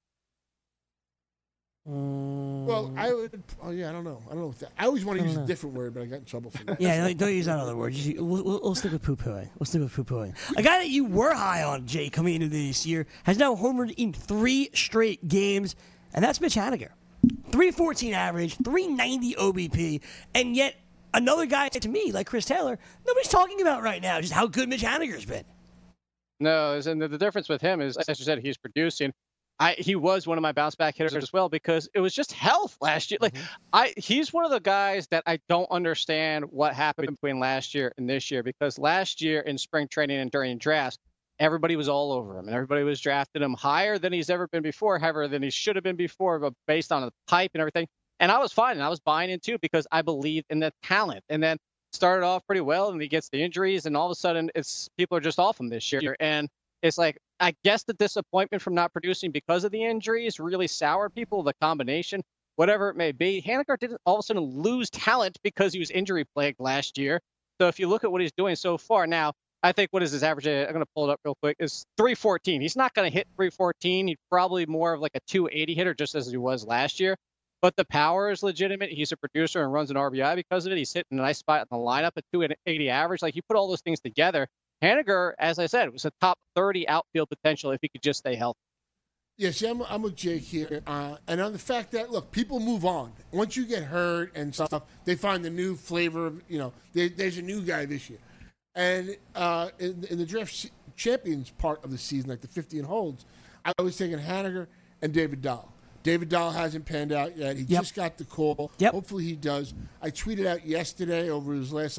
Well, I would. Oh yeah, I don't know. I don't know. I always want to use a different word, but I got in trouble for that. Yeah, don't use that other word. We'll stick with poo-pooing. A guy that you were high on, Jay, coming into this year, has now homered in 3 straight games, and that's Mitch Haniger. 314 average, 390 OBP, and yet another guy to me, like Chris Taylor, nobody's talking about right now just how good Mitch Haniger's been. No, and the difference with him is, as you said, he's producing. He was one of my bounce back hitters as well because it was just health last year. He's one of the guys that I don't understand what happened between last year and this year, because last year in spring training and during drafts, everybody was all over him and everybody was drafting him higher than he's ever been before, higher than he should have been before, but based on the pipe and everything. And I was fine, and I was buying in too because I believe in the talent. And then started off pretty well, and he gets the injuries, and all of a sudden, people are just off him this year. And it's like, I guess the disappointment from not producing because of the injuries really soured people. The combination, whatever it may be, Haniger didn't all of a sudden lose talent because he was injury plagued last year. So if you look at what he's doing so far now, I think what is his average? I'm going to pull it up real quick. Is 314. He's not going to hit 314. He's probably more of like a 280 hitter, just as he was last year. But the power is legitimate. He's a producer and runs an RBI because of it. He's hitting a nice spot in the lineup at 280 average. Like, you put all those things together, Haniger, as I said, was a top 30 outfield potential if he could just stay healthy. Yeah, see, I'm with Jake here. And on the fact that, look, people move on. Once you get hurt and stuff, they find the new flavor of, there's a new guy this year. And in the draft champions part of the season, like the 50 and holds, I was taking Haniger and David Dahl. David Dahl hasn't panned out yet. He just got the call. Hopefully he does. I tweeted out yesterday over his last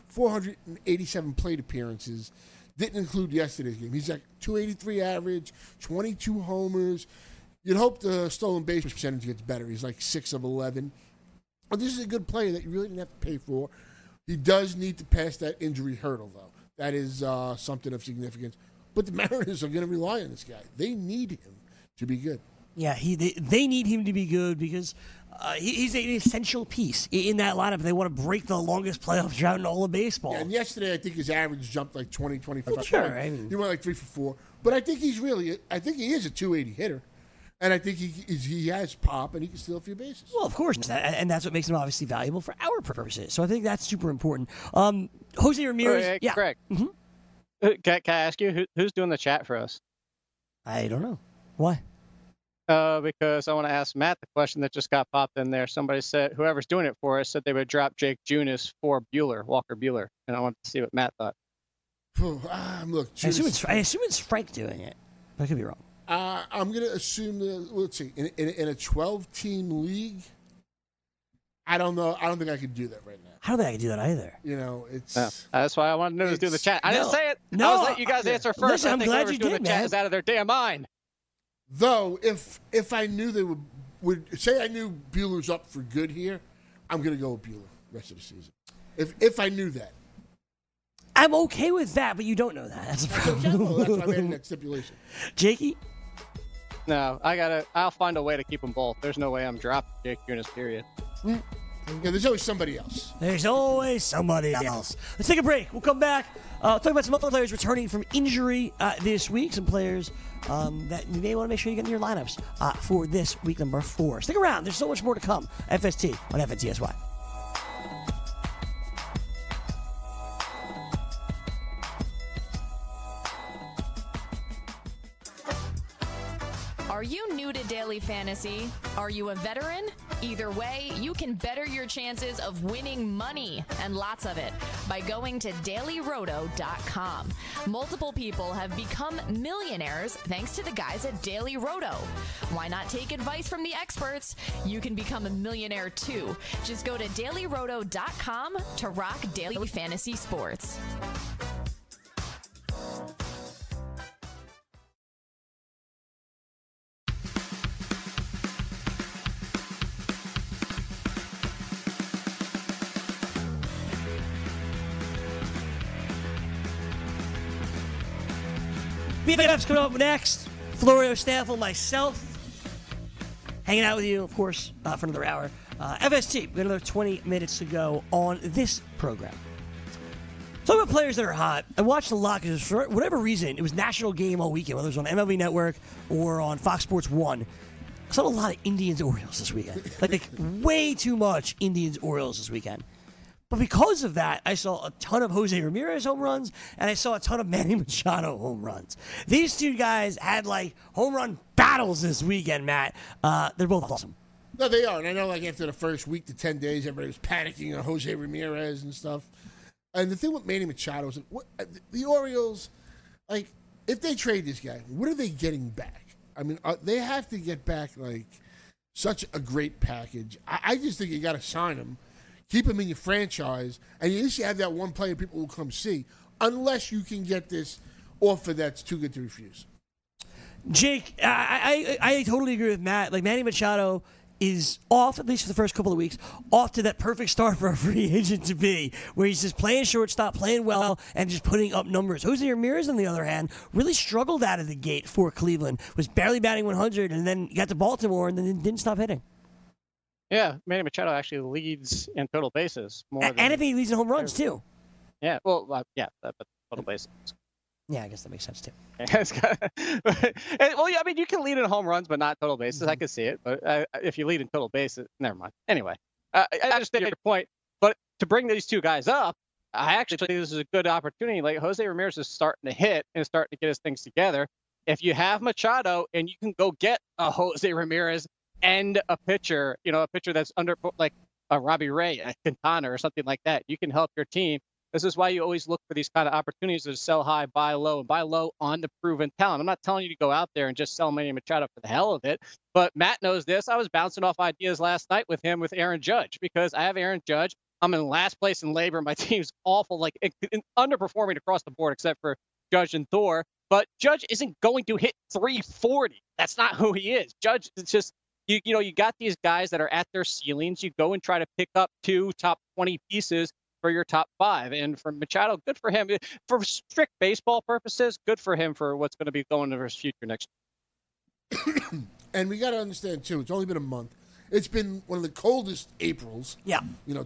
487 plate appearances. Didn't include yesterday's game. He's like 283 average, 22 homers. You'd hope the stolen base percentage gets better. He's like 6 of 11. But this is a good player that you really didn't have to pay for. He does need to pass that injury hurdle, though. That is something of significance. But the Mariners are going to rely on this guy. They need him to be good. Yeah, they need him to be good because he's an essential piece in that lineup. They want to break the longest playoff drought in all of baseball. Yeah, and yesterday I think his average jumped like 20, 25. Sure. He went like 3 for 4. But I think he is a 280 hitter. And I think he has pop, and he can steal a few bases. Well, of course, and that's what makes him obviously valuable for our purposes. So I think that's super important. Jose Ramirez. Yeah, Greg. Mm-hmm. Can I ask you who's doing the chat for us? I don't know. Why? Because I want to ask Matt the question that just got popped in there. Somebody said, whoever's doing it for us said they would drop Jake Junis for Walker Buehler. And I wanted to see what Matt thought. Look, I assume it's Frank doing it. I could be wrong. I'm going to assume that, let's see, in a 12-team league, I don't know. I don't think I could do that right now. I don't think I could do that either. It's... that's why I wanted to know who's doing the chat. I didn't say it. No, I was letting you guys answer first. Listen, I'm glad you did, the chat is out of their damn mind. Though, if I knew they would say I knew Buehler's up for good here, I'm going to go with Buehler rest of the season. If I knew that. I'm okay with that, but you don't know that. That's a problem. That's why I made that stipulation. Jakey? No, I'll find a way to keep them both. There's no way I'm dropping Jake Junis, period. Yeah, there's always somebody else. There's always somebody else. Let's take a break. We'll come back. Talk about some other players returning from injury this week. Some players that you may want to make sure you get in your lineups for this week number 4. Stick around. There's so much more to come. FST on FNTSY. Are you new to daily fantasy? Are you a veteran? Either way, you can better your chances of winning money, and lots of it, by going to dailyroto.com. Multiple people have become millionaires thanks to the guys at Daily Roto. Why not take advice from the experts? You can become a millionaire too. Just go to dailyroto.com to rock daily fantasy sports. BFF's coming up next. Florio Staffel, myself, hanging out with you, of course, for another hour. FST, we got another 20 minutes to go on this program. Talking about players that are hot, I watched a lot because for whatever reason, it was national game all weekend, whether it was on MLB Network or on Fox Sports 1. I saw a lot of Indians-Orioles this weekend. like way too much Indians-Orioles this weekend. But because of that, I saw a ton of Jose Ramirez home runs, and I saw a ton of Manny Machado home runs. These two guys had, home run battles this weekend, Matt. They're both awesome. No, they are. And I know, after the first week to 10 days, everybody was panicking on Jose Ramirez and stuff. And the thing with Manny Machado is, the Orioles, if they trade this guy, what are they getting back? I mean, they have to get back, such a great package. I just think you got to sign him. Keep him in your franchise, and at least you have that one player people will come see, unless you can get this offer that's too good to refuse. Jake, I totally agree with Matt. Manny Machado is off, at least for the first couple of weeks, off to that perfect start for a free agent to be, where he's just playing shortstop, playing well, and just putting up numbers. Jose Ramirez, on the other hand, really struggled out of the gate for Cleveland, was barely batting 100, and then got to Baltimore, and then didn't stop hitting. Yeah, Manny Machado actually leads in total bases more than... And I think he leads in home runs, too. Yeah, well, but total bases. Yeah, I guess that makes sense, too. Well, yeah, I mean, you can lead in home runs, but not total bases. I can see it. But if you lead in total bases, never mind. Anyway, I understand your point. But to bring these two guys up, I actually think this is a good opportunity. Jose Ramirez is starting to hit and starting to get his things together. If you have Machado and you can go get a Jose Ramirez and a pitcher, a pitcher that's under a Robbie Ray, a Quintana, or something like that, you can help your team. This is why you always look for these kind of opportunities to sell high, buy low, and buy low on the proven talent. I'm not telling you to go out there and just sell Manny Machado for the hell of it, but Matt knows this. I was bouncing off ideas last night with Aaron Judge, because I have Aaron Judge. I'm in last place in labor. My team's awful, underperforming across the board, except for Judge and Thor. But Judge isn't going to hit 340. That's not who he is. Judge is just... You got these guys that are at their ceilings. You go and try to pick up 2 top 20 pieces for your top 5. And for Machado, good for him. For strict baseball purposes, good for him for what's going to be going into his future next year. And we got to understand, too, it's only been a month. It's been one of the coldest Aprils. Yeah.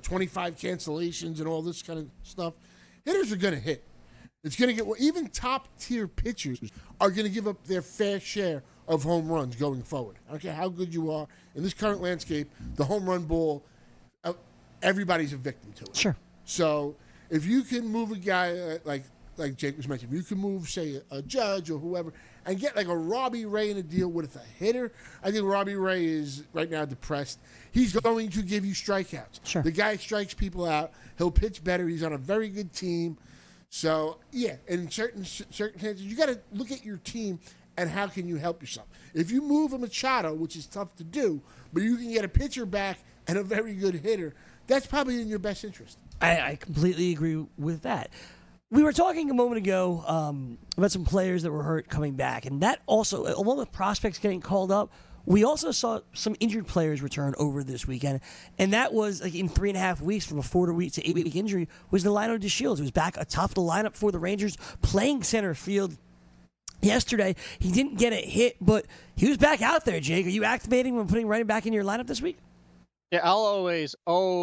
25 cancellations and all this kind of stuff. Hitters are going to hit. It's going to get... Even top-tier pitchers are going to give up their fair share of home runs going forward. I don't care how good you are. In this current landscape, the home run ball, everybody's a victim to it. Sure. So if you can move a guy like Jake was mentioning, if you can move, say, a Judge or whoever, and get a Robbie Ray in a deal with a hitter, I think Robbie Ray is right now depressed. He's going to give you strikeouts. Sure. The guy strikes people out. He'll pitch better. He's on a very good team. So, yeah, in certain circumstances, you got to look at your team and how can you help yourself. If you move a Machado, which is tough to do, but you can get a pitcher back and a very good hitter, that's probably in your best interest. I completely agree with that. We were talking a moment ago about some players that were hurt coming back, and that also, along with prospects getting called up, we also saw some injured players return over this weekend, and that was in 3.5 weeks from a 4-week to 8-week injury was Delino DeShields, who was back atop the lineup for the Rangers, playing center field yesterday. He didn't get a hit, but he was back out there, Jake. Are you activating him and putting him back in your lineup this week? Yeah, I'll always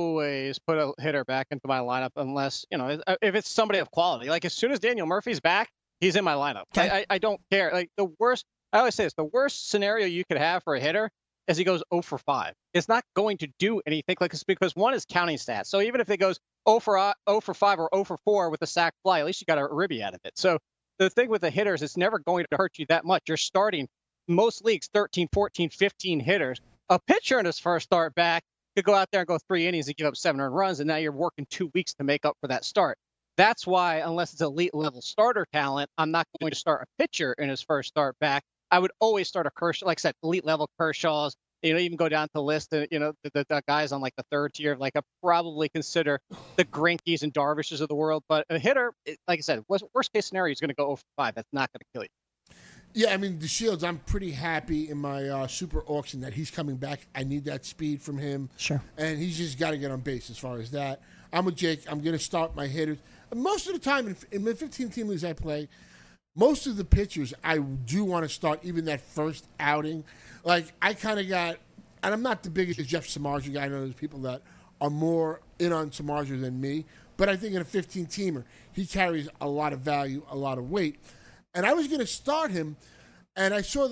put a hitter back into my lineup unless, if it's somebody of quality. As soon as Daniel Murphy's back, he's in my lineup. Okay. I don't care. I always say this, the worst scenario you could have for a hitter is he goes 0 for 5. It's not going to do anything it's because one is counting stats. So even if it goes 0 for 5 or 0 for 4 with a sac fly, at least you got a ribby out of it. So the thing with the hitters, it's never going to hurt you that much. You're starting most leagues 13, 14, 15 hitters. A pitcher in his first start back could go out there and go 3 innings and give up 7 earned runs, and now you're working 2 weeks to make up for that start. That's why, unless it's elite level starter talent, I'm not going to start a pitcher in his first start back. I would always start a Kershaw, like I said, elite level Kershaw's. Even go down to the list, the guys on like the third tier, like I probably consider the Grinkies and Darvishes of the world. But a hitter, like I said, worst case scenario is going to go 0-5. That's not going to kill you. Yeah, I mean, DeShields, I'm pretty happy in my super auction that he's coming back. I need that speed from him. Sure. And he's just got to get on base as far as that. I'm with Jake. I'm going to start my hitters. Most of the time in the 15-team leagues I play, most of the pitchers I do want to start even that first outing. Like, I kind of got, and I'm not the biggest Jeff Samardzija guy. I know there's people that are more in on Samardzija than me. But I think in a 15-teamer, he carries a lot of value, a lot of weight. And I was going to start him, and I saw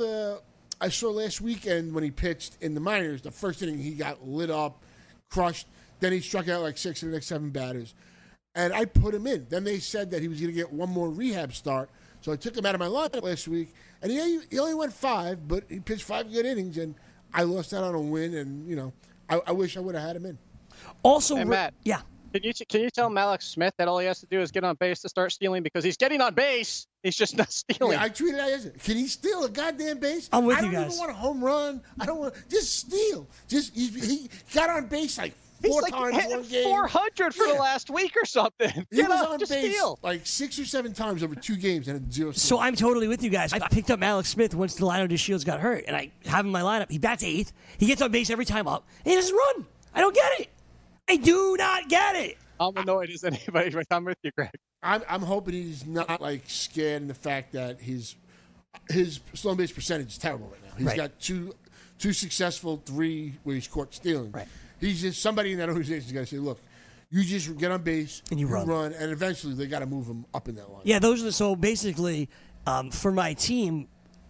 last weekend when he pitched in the minors, the first inning he got lit up, crushed. Then he struck out like 6 of the next 7 batters. And I put him in. Then they said that he was going to get one more rehab start. So I took him out of my lineup last week, and he only went 5, but he pitched 5 good innings, and I lost out on a win, and, I wish I would have had him in. Also, hey, Matt, yeah. Can you tell Mallex Smith that all he has to do is get on base to start stealing because he's getting on base? He's just not stealing. Yeah, I tweeted that yesterday. Can he steal a goddamn base? I'm with you guys. I don't even want a home run. I don't want just steal. He got on base like 4 times one game. 400 for the last week or something. He was on base like 6 or 7 times over 2 games and had 0. So I'm totally with you guys. I picked up Mallex Smith once Delino DeShields got hurt, and I have him in my lineup. He bats 8th. He gets on base every time up, and he doesn't run. I don't get it. I do not get it. I'm annoyed as anybody, but I'm with you, Greg. I'm hoping he's not like scared in the fact that his stolen base percentage is terrible right now. He's got two successful, 3 where he's caught stealing. Right. He's just somebody in that organization is going to say, look, you just get on base and you run, and eventually they got to move him up in that line. Yeah, so basically for my team,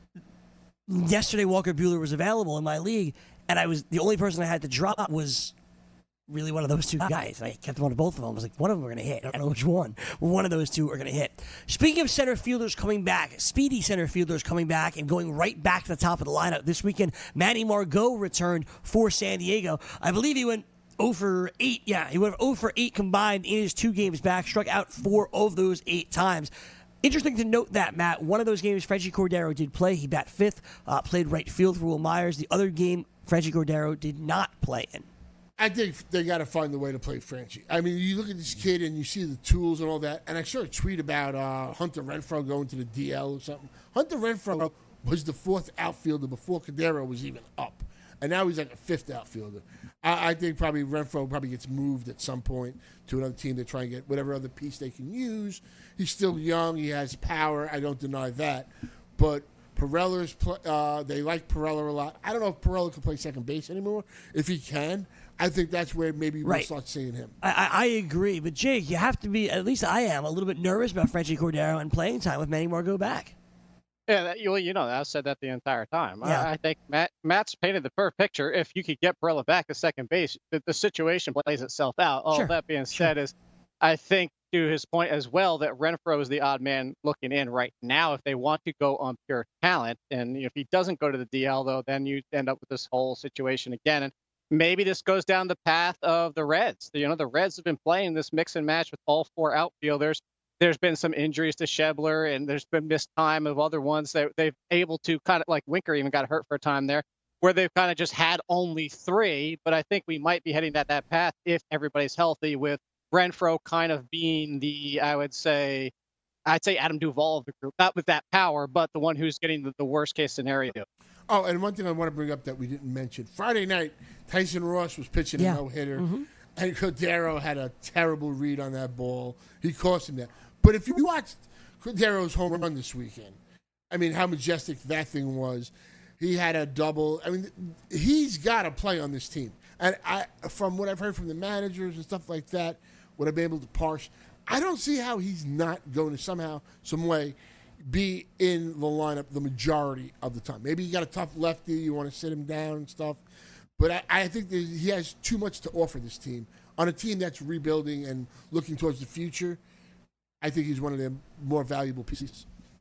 yesterday Walker Buehler was available in my league, and the only person I had to drop was really one of those 2 guys. I kept one of both of them. I was like, one of them are going to hit. I don't know which one. One of those 2 are going to hit. Speaking of center fielders coming back, speedy center fielders coming back and going right back to the top of the lineup. This weekend, Manny Margot returned for San Diego. I believe he went 0 for 8. Yeah, he went 0 for 8 combined in his 2 games back. Struck out 4 of those 8 times. Interesting to note that, Matt, one of those games, Frenchie Cordero did play. He bat 5th, played right field for Will Myers. The other game, Frenchie Cordero did not play in. I think they got to find a way to play Franchi. I mean, you look at this kid and you see the tools and all that. And I saw a tweet about Hunter Renfroe going to the DL or something. Hunter Renfroe was the 4th outfielder before Cordero was even up. And now he's like a 5th outfielder. I think probably Renfroe gets moved at some point to another team to try and get whatever other piece they can use. He's still young. He has power. I don't deny that. But Perella's they like Perella a lot. I don't know if Perella can play second base anymore. If he can, I think that's where maybe we'll start seeing him. I agree. But, Jake, you have to be, at least I am, a little bit nervous about Frenchie Cordero and playing time with Manny Margot back. Yeah, I've said that the entire time. Yeah. I think Matt's painted the perfect picture. If you could get Perella back to second base, the situation plays itself out. All that being said is, I think, to his point as well, that Renfroe is the odd man looking in right now if they want to go on pure talent. And if he doesn't go to the DL, though, then you end up with this whole situation again. And maybe this goes down the path of the Reds. The Reds have been playing this mix and match with all 4 outfielders. There's been some injuries to Schebler, and there's been missed time of other ones that they've able to kind of, like Winker even got hurt for a time there, where they've kind of just had only 3. But I think we might be heading down that path if everybody's healthy, with Renfroe kind of being I'd say Adam Duvall of the group, not with that power, but the one who's getting the worst case scenario. Oh, and one thing I want to bring up that we didn't mention. Friday night, Tyson Ross was pitching a no-hitter, and Cordero had a terrible read on that ball. He cost him that. But if you watched Cordero's home run this weekend, I mean, how majestic that thing was. He had a double. I mean, he's got to play on this team. And from what I've heard from the managers and stuff like that, what I've been able to parse, I don't see how he's not going to somehow, some way, be in the lineup the majority of the time. Maybe you got a tough lefty, you want to sit him down and stuff. But I think that he has too much to offer this team. On a team that's rebuilding and looking towards the future, I think he's one of the more valuable pieces.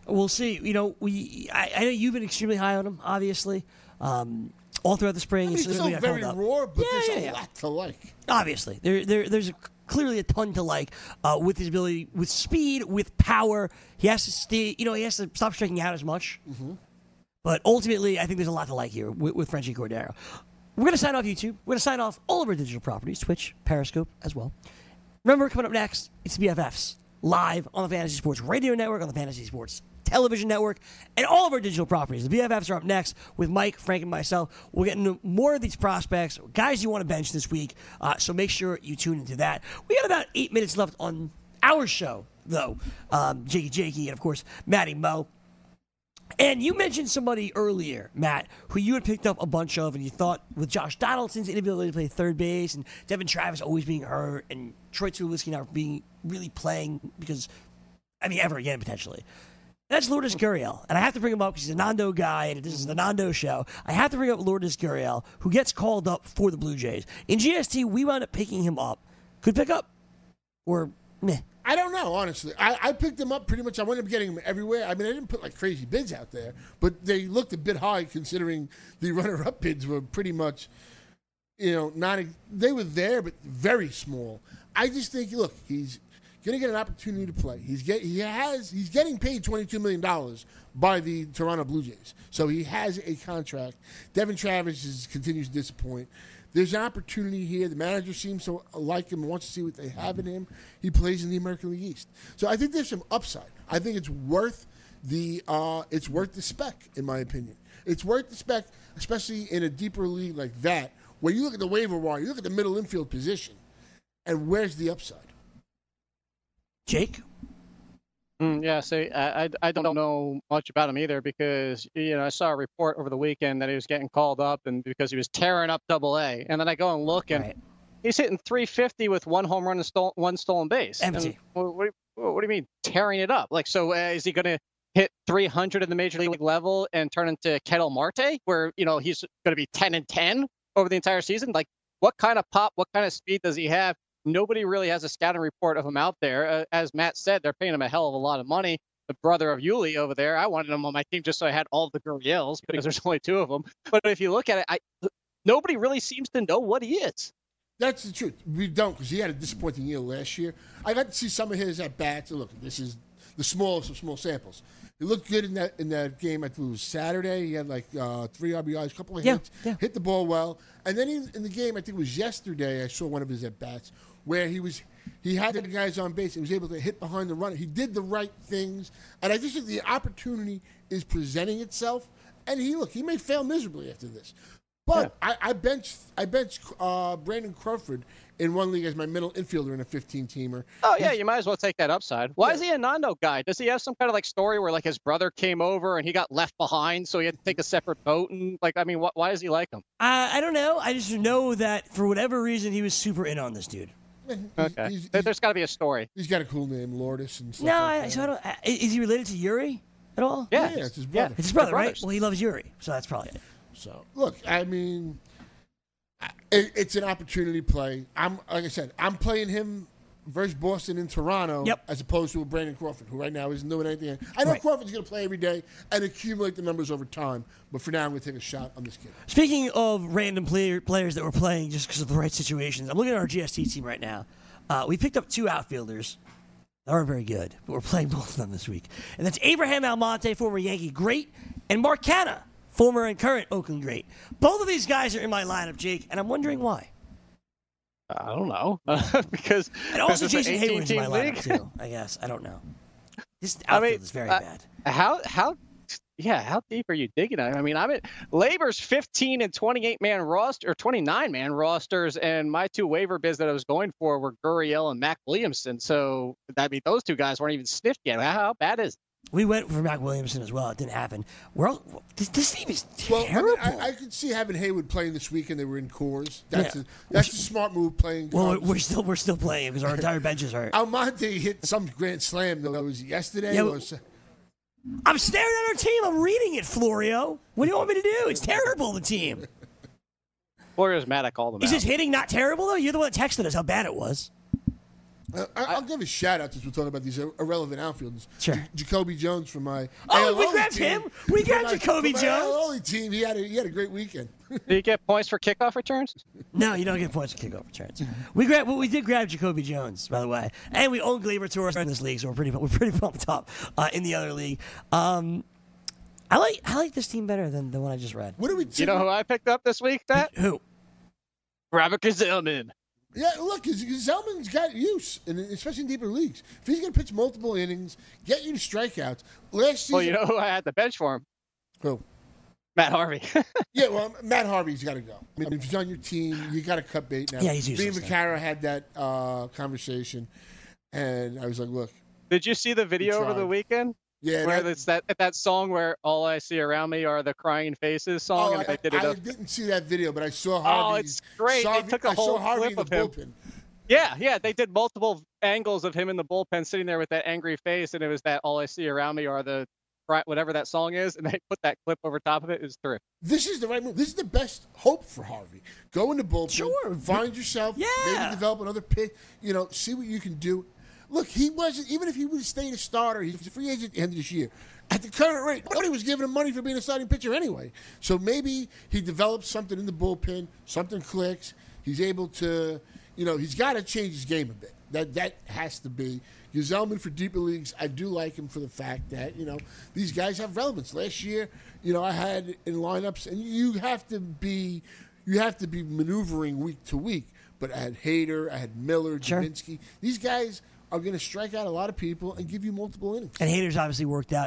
We'll see. You know, I know you've been extremely high on him, obviously, all throughout the spring. He's still very raw, but there's a lot to like. Obviously, there's clearly a ton to like with his ability, with speed, with power. He has to stay. You know, he has to stop striking out as much. Mm-hmm. But ultimately, I think there's a lot to like here with Frenchie Cordero. We're going to sign off YouTube. We're going to sign off all of our digital properties, Twitch, Periscope as well. Remember, coming up next, it's the BFFs, live on the Fantasy Sports Radio Network, on the Fantasy Sports Television Network, and all of our digital properties. The BFFs are up next with Mike, Frank, and myself. We'll get into more of these prospects, guys you want to bench this week, so make sure you tune into that. We got about 8 minutes left on our show, though. Jakey, and, of course, Matty Mo. And you mentioned somebody earlier, Matt, who you had picked up a bunch of, and you thought with Josh Donaldson's inability to play third base, and Devin Travis always being hurt, and Troy Tulowitzki not being really playing because, ever again, potentially. That's Lourdes Gurriel. And I have to bring him up because he's a Nando guy, and this is the Nando show. I have to bring up Lourdes Gurriel, who gets called up for the Blue Jays. In GST, we wound up picking him up. Could pick up, or meh. I don't know, honestly. I picked him up pretty much. I wound up getting him everywhere. I didn't put like crazy bids out there, but they looked a bit high considering the runner-up bids were pretty much, they were there, but very small. I just think, look, he's going to get an opportunity to play. He's getting paid $22 million by the Toronto Blue Jays, so he has a contract. Devin Travis continues to disappoint. There's an opportunity here. The manager seems to like him and wants to see what they have in him. He plays in the American League East. So I think there's some upside. I think it's worth the spec, in my opinion. It's worth the spec, especially in a deeper league like that, where you look at the waiver wire, you look at the middle infield position, and where's the upside? Jake? So I don't know much about him either because, I saw a report over the weekend that he was getting called up and because he was tearing up Double-A. And then I go and look, and he's hitting $350 with 1 home run and one stolen base. Empty. What do you mean tearing it up? Like, so is he going to hit 300 at the major league level and turn into Ketel Marte, where, he's going to be 10-10 over the entire season? Like, what kind of pop, what kind of speed does he have? Nobody really has a scouting report of him out there. As Matt said, they're paying him a hell of a lot of money. The brother of Yuli over there, I wanted him on my team just so I had all the Gurriels because there's only 2 of them. But if you look at it, nobody really seems to know what he is. That's the truth. We don't, because he had a disappointing year last year. I got to see some of his at-bats. Look, this is the smallest of small samples. He looked good in that game. I think it was Saturday. He had like 3 RBIs, a couple of hits, hit the ball well. And then in the game, I think it was yesterday, I saw one of his at-bats where he had the guys on base and was able to hit behind the runner. He did the right things. And I just think the opportunity is presenting itself. And he may fail miserably after this. But I benched Brandon Crawford in one league as my middle infielder in a 15-teamer. Oh, yeah, you might as well take that upside. Why is he a Nando guy? Does he have some kind of like story where like his brother came over and he got left behind, so he had to take a separate boat? And why does he like him? I don't know. I just know that for whatever reason he was super in on this dude. Okay. There's got to be a story. He's got a cool name, Lourdes and stuff. No, like I don't. Is he related to Yuri at all? Yeah, it's his brother. It's his brother, right? Well, he loves Yuri, so that's probably it. So, look, it's an opportunity play. Like I said, I'm playing him versus Boston in Toronto as opposed to a Brandon Crawford, who right now isn't doing anything. I know Crawford's going to play every day and accumulate the numbers over time, but for now I'm going to take a shot on this kid. Speaking of random players that were playing just because of the right situations, I'm looking at our GST team right now. We picked up 2 outfielders. They aren't very good, but we're playing both of them this week. And that's Abraham Almonte, former Yankee great, and Mark Canha, former and current Oakland great. Both of these guys are in my lineup, Jake, and I'm wondering why. I don't know. Because and also Jason Hayward's in my lineup too, I guess. I don't know. This outfield is very bad. How deep are you digging? Labor's 15 and 28-man roster or 29-man rosters, and my 2 waiver bids that I was going for were Gurriel and Mac Williamson. So those 2 guys weren't even sniffed yet. How bad is it? We went for Mac Williamson as well. It didn't happen. This team is terrible. I could see having Hayward playing this weekend. They were in Coors. That's a smart move playing. Well, we're still playing because our entire bench is hurt. Almonte hit some grand slam though. That was yesterday. I'm staring at our team. I'm reading it, Florio. What do you want me to do? It's terrible, the team. Florio's mad I called him Is out. his hitting not terrible though? You're the one that texted us how bad it was. I'll give a shout out since we're talking about these irrelevant outfielders. Sure. Jacoby Jones from my. Oh, we grabbed him. We grabbed Jacoby Jones. Only team. He had a great weekend. Do you get points for kickoff returns? No, you don't get points for kickoff returns. We did grab Jacoby Jones, by the way, and we own Gleyber Torres in this league, so we're pretty pumped up in the other league. I like this team better than the one I just read. What do we? You know who I picked up this week, Pat? Who? Robert Gsellman. Yeah, look, Zellman's got use, especially in deeper leagues. If he's going to pitch multiple innings, get you to strikeouts. Last season, Well, you know who I had the bench for him? Who? Matt Harvey. Yeah, well, Matt Harvey's got to go. I mean, if he's on your team, you got to cut bait now. Yeah, he's useless. Me and Vaccaro had that conversation, and I was like, look. Did you see the video over the weekend? Yeah, where it's that song where all I see around me are the crying faces song. I didn't see that video, but I saw Harvey. Oh, it's great. They took a whole clip of him. Bullpen. Yeah, they did multiple angles of him in the bullpen sitting there with that angry face, and it was that all I see around me are the whatever that song is, and they put that clip over top of it. It was terrific. This is the right move. This is the best hope for Harvey. Go in the bullpen. Sure. Find yourself. Yeah. Maybe develop another pitch. See what you can do. Look, he wasn't, even if he would have stayed a starter, he's a free agent at the end of this year. At the current rate, nobody was giving him money for being a starting pitcher anyway. So maybe he develops something in the bullpen, something clicks. He's able to, he's got to change his game a bit. That has to be. Gsellman for deeper leagues, I do like him for the fact that, these guys have relevance. Last year, I had in lineups, and you have to be maneuvering week to week. But I had Hader, I had Miller, Jaminski. These guys are going to strike out a lot of people and give you multiple innings. And Hader's obviously worked out.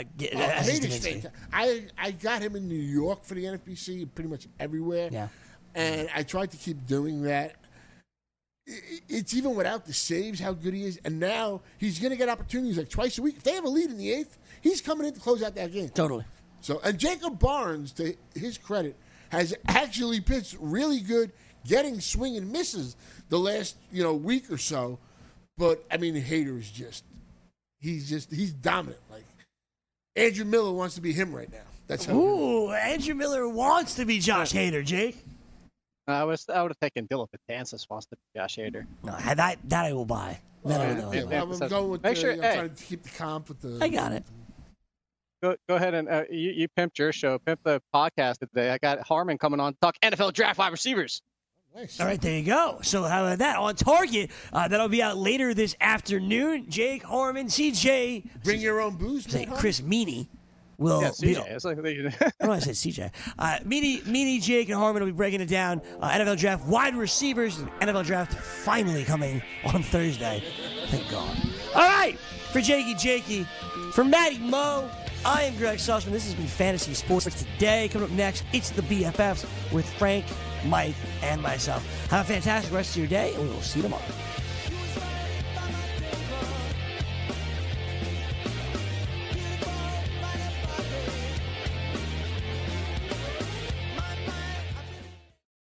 I got him in New York for the NFBC, pretty much everywhere. Yeah. And I tried to keep doing that. It's even without the saves how good he is. And now he's going to get opportunities like twice a week. If they have a lead in the eighth, he's coming in to close out that game. Totally. So, and Jacob Barnes, to his credit, has actually pitched really good, getting swing and misses the last week or so. But I mean, Hader's he's dominant. Like Andrew Miller wants to be him right now. That's how. Ooh, Andrew Miller wants to be Josh Hader, Jake. I would have taken Dylan Betances wants to be Josh Hader. No, that I will buy. I'm going with Make sure. I'm trying to keep the comp with the. I got it. Go ahead and you pimped your show, pimp the podcast today. I got Harmon coming on to talk NFL draft wide receivers. Nice. All right, there you go. So how about that? On Target, that'll be out later this afternoon. Jake Harmon, CJ. Bring your own booze. Chris Meany will be. CJ. It's like I said CJ. Meany, Jake, and Harmon will be breaking it down. NFL draft wide receivers. NFL draft finally coming on Thursday. Thank God. All right, for Jakey, for Matty Moe. I am Greg Sussman. This has been Fantasy Sports Today. Coming up next, it's the BFFs with Frank, Mike, and myself. Have a fantastic rest of your day, and we will see you tomorrow.